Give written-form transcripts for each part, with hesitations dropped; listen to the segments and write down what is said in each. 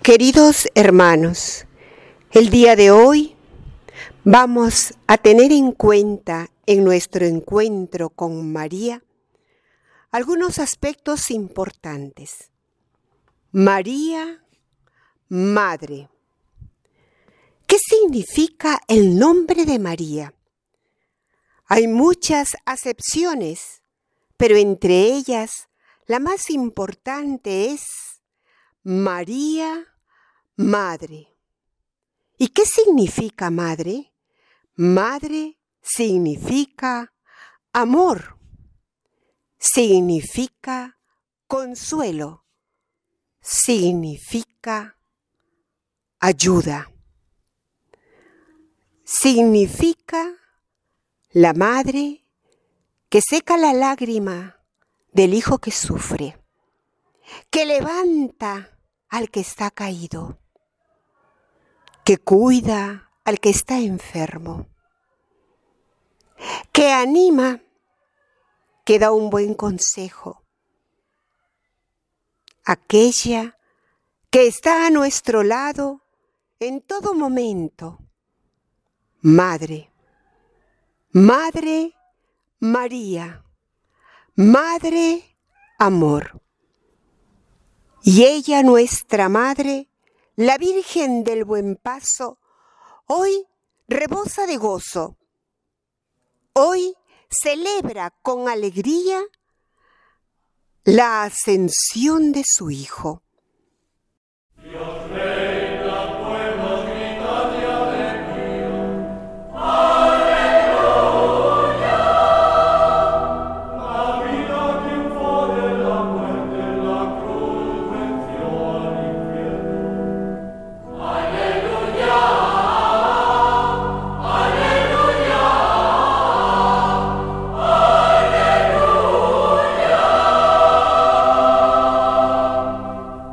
Queridos hermanos, el día de hoy vamos a tener en cuenta en nuestro encuentro con María algunos aspectos importantes. María, Madre. ¿Qué significa el nombre de María? Hay muchas acepciones, pero entre ellas la más importante es María, Madre. ¿Y qué significa madre? Madre significa amor, significa consuelo, significa ayuda. Significa la madre que seca la lágrima del hijo que sufre, que levanta al que está caído, que cuida al que está enfermo, que anima, que da un buen consejo. Aquella que está a nuestro lado en todo momento. Madre, Madre María, Madre Amor. Y ella, nuestra Madre, la Virgen del Buen Paso, hoy rebosa de gozo. Hoy celebra con alegría la ascensión de su Hijo. Dios reina, pueblos gritan de alegría. ¡Aleluya! La vida triunfó de la muerte, la cruz venció al infierno. ¡Aleluya! ¡Aleluya! ¡Aleluya!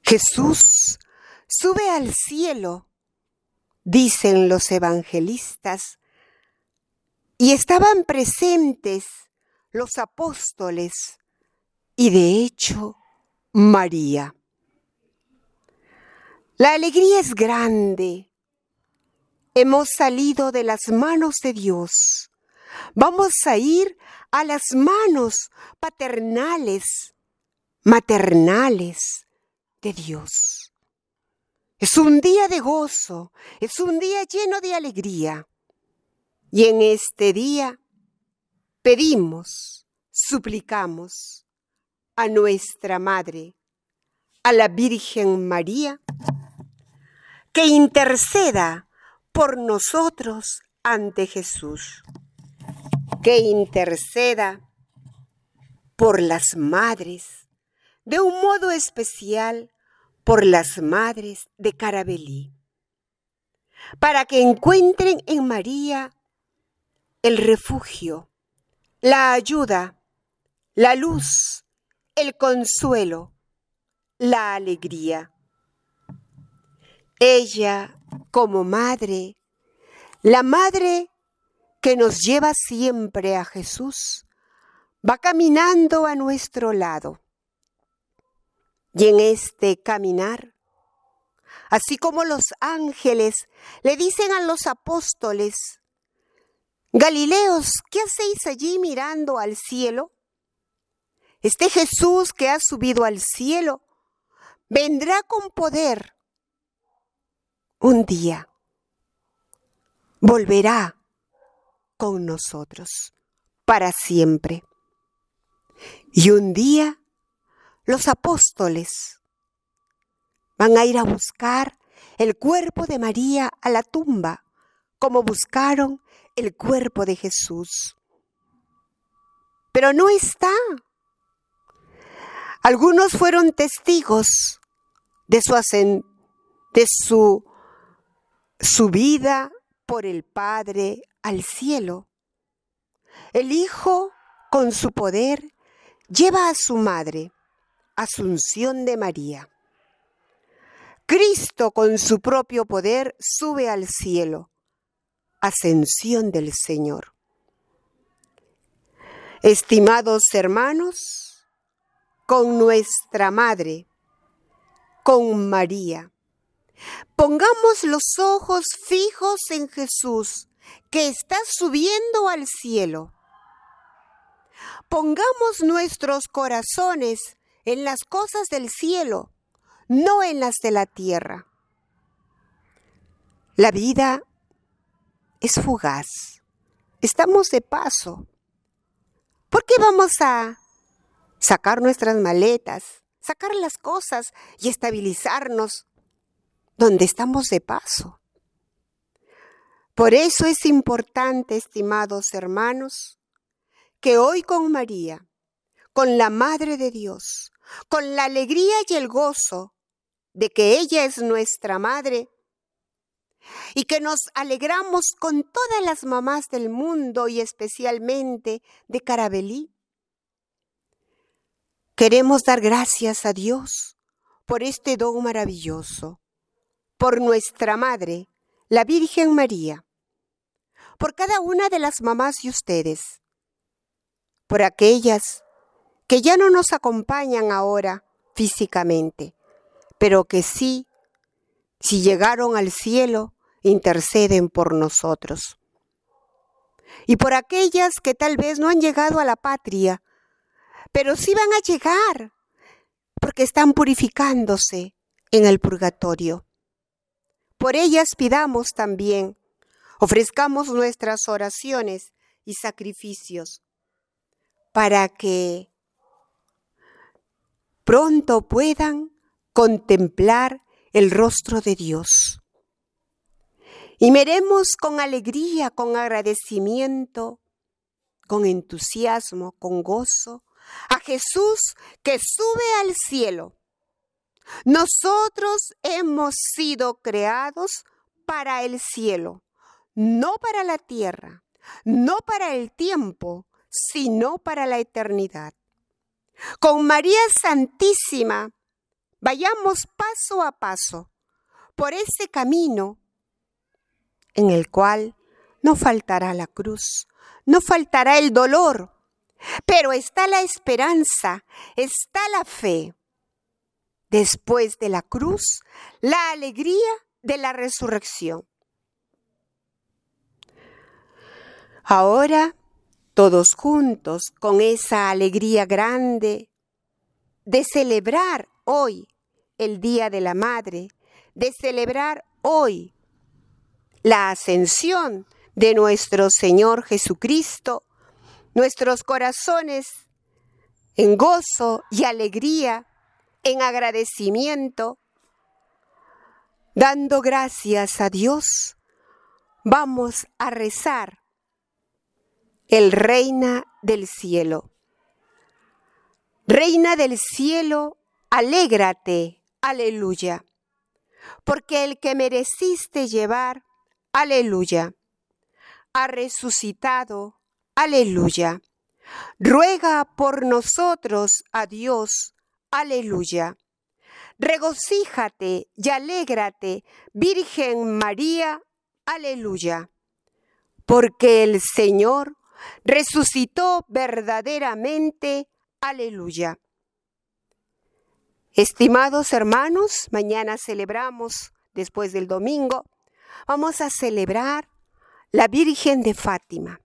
Jesús sube al cielo, dicen los evangelistas, y estaban presentes los apóstoles y de hecho María. La alegría es grande. Hemos salido de las manos de Dios. Vamos a ir a las manos paternales, maternales de Dios. Es un día de gozo, es un día lleno de alegría. Y en este día pedimos, suplicamos a nuestra Madre, a la Virgen María, que interceda por nosotros ante Jesús, que interceda por las madres, de un modo especial por las madres de Caravelí, para que encuentren en María el refugio, la ayuda, la luz, el consuelo, la alegría. Ella, como madre, la madre que nos lleva siempre a Jesús, va caminando a nuestro lado. Y en este caminar, así como los ángeles le dicen a los apóstoles: Galileos, ¿qué hacéis allí mirando al cielo? Este Jesús que ha subido al cielo vendrá con poder. Un día volverá con nosotros para siempre. Y un día los apóstoles van a ir a buscar el cuerpo de María a la tumba, como buscaron el cuerpo de Jesús. Pero no está. Algunos fueron testigos de su subida por el Padre al cielo. El Hijo, con su poder, lleva a su madre, Asunción de María. Cristo, con su propio poder, sube al cielo, ascensión del Señor. Estimados hermanos, con nuestra Madre, con María, pongamos los ojos fijos en Jesús, que está subiendo al cielo. Pongamos nuestros corazones en las cosas del cielo, no en las de la tierra. La vida es fugaz. Estamos de paso. ¿Por qué vamos a sacar nuestras maletas, sacar las cosas y estabilizarnos donde estamos de paso? Por eso es importante, estimados hermanos, que hoy con María, con la Madre de Dios, con la alegría y el gozo de que ella es nuestra Madre, y que nos alegramos con todas las mamás del mundo y especialmente de Caravelí, queremos dar gracias a Dios por este don maravilloso, por nuestra Madre, la Virgen María, por cada una de las mamás de ustedes, por aquellas que ya no nos acompañan ahora físicamente, pero que sí, si llegaron al cielo, interceden por nosotros. Y por aquellas que tal vez no han llegado a la patria, pero sí van a llegar, porque están purificándose en el purgatorio. Por ellas pidamos también, ofrezcamos nuestras oraciones y sacrificios, para que pronto puedan contemplar el rostro de Dios. Y miremos con alegría, con agradecimiento, con entusiasmo, con gozo, a Jesús que sube al cielo. Nosotros hemos sido creados para el cielo, no para la tierra, no para el tiempo, sino para la eternidad. Con María Santísima vayamos paso a paso por ese camino en el cual no faltará la cruz, no faltará el dolor, pero está la esperanza, está la fe. Después de la cruz, la alegría de la resurrección. Ahora, todos juntos, con esa alegría grande de celebrar hoy el Día de la Madre, de celebrar hoy la ascensión de nuestro Señor Jesucristo, nuestros corazones en gozo y alegría, en agradecimiento, dando gracias a Dios, vamos a rezar el Reina del Cielo. Reina del Cielo, alégrate, aleluya, porque el que mereciste llevar, aleluya, ha resucitado, aleluya. Ruega por nosotros a Dios, aleluya. Regocíjate y alégrate, Virgen María, aleluya. Porque el Señor resucitó verdaderamente, aleluya. Estimados hermanos, mañana celebramos, después del domingo, vamos a celebrar la Virgen de Fátima.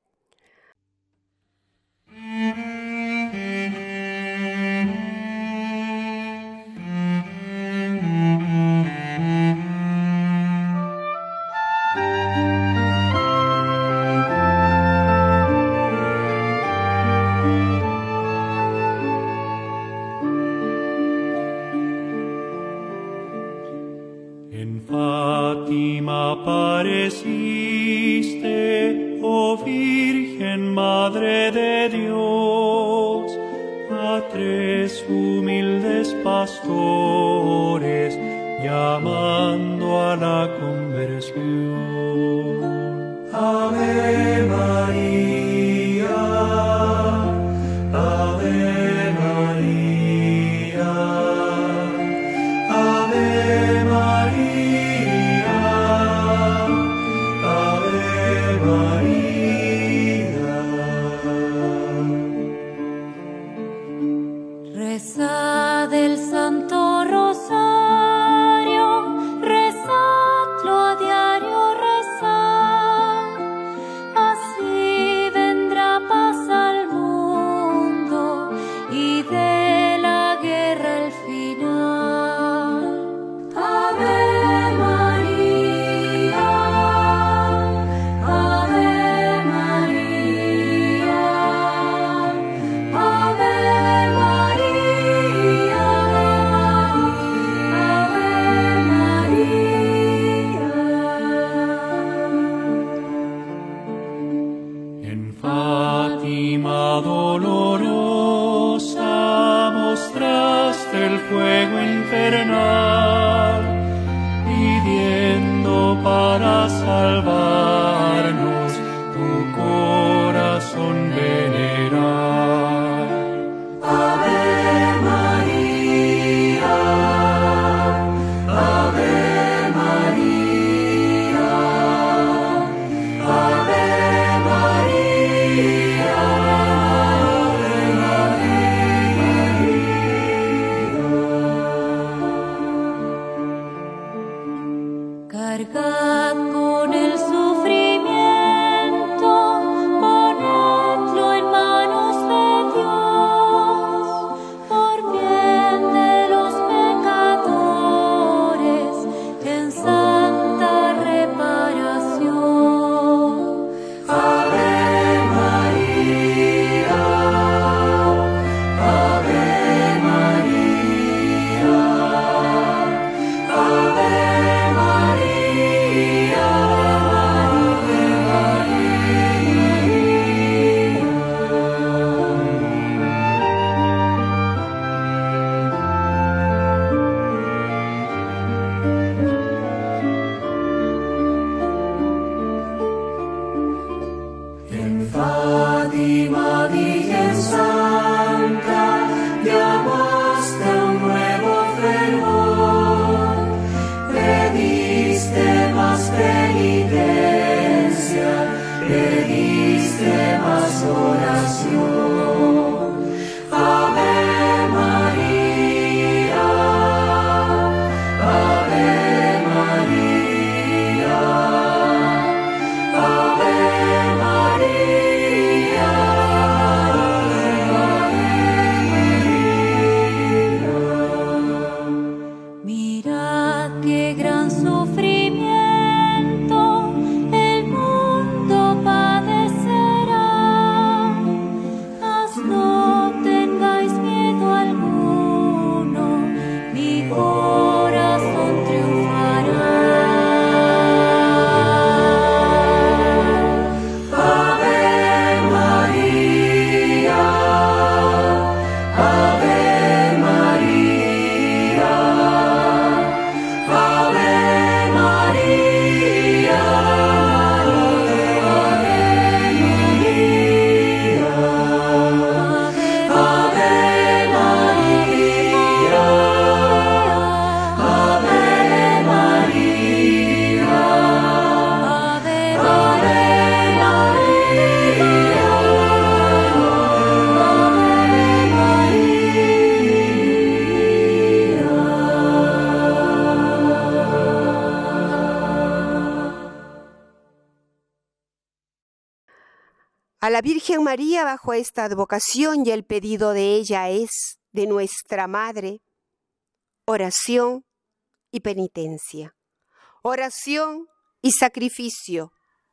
En Fátima apareciste, oh Virgen Madre de Dios, a tres humildes pastores, llamando a la conversión. Ave María, Ave María, Ave María, Ave María. Rezad el Santo Rosario, rezadlo a diario, rezad. Así vendrá paz al mundo y de la guerra el final. Ave María, Ave María, Ave María, a la Virgen María bajo esta advocación, y el pedido de ella es de nuestra Madre, oración y penitencia, oración y sacrificio,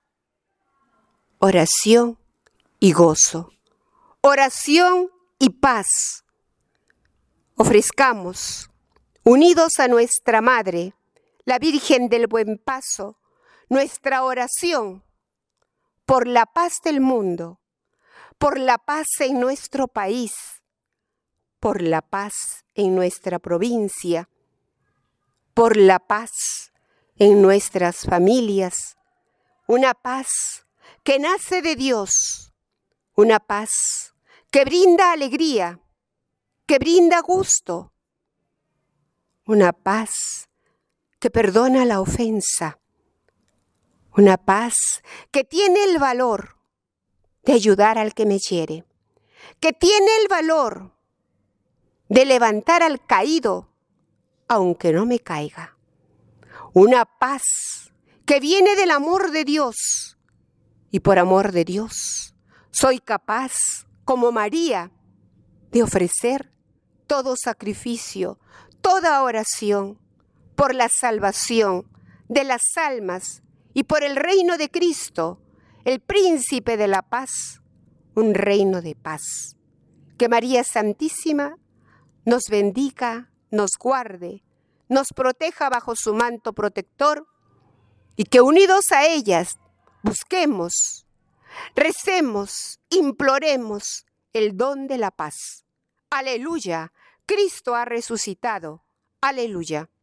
oración y gozo, oración y paz. Ofrezcamos, unidos a nuestra Madre, la Virgen del Buen Paso, nuestra oración por la paz del mundo, por la paz en nuestro país, por la paz en nuestra provincia, por la paz en nuestras familias, una paz que nace de Dios, una paz que brinda alegría, que brinda gusto, una paz que perdona la ofensa, una paz que tiene el valor de ayudar al que me hiere, que tiene el valor de levantar al caído, aunque no me caiga. Una paz que viene del amor de Dios, y por amor de Dios soy capaz, como María, de ofrecer todo sacrificio, toda oración por la salvación de las almas y por el reino de Cristo, el príncipe de la paz, un reino de paz. Que María Santísima nos bendiga, nos guarde, nos proteja bajo su manto protector, y que unidos a ellas busquemos, recemos, imploremos el don de la paz. Aleluya, Cristo ha resucitado. Aleluya.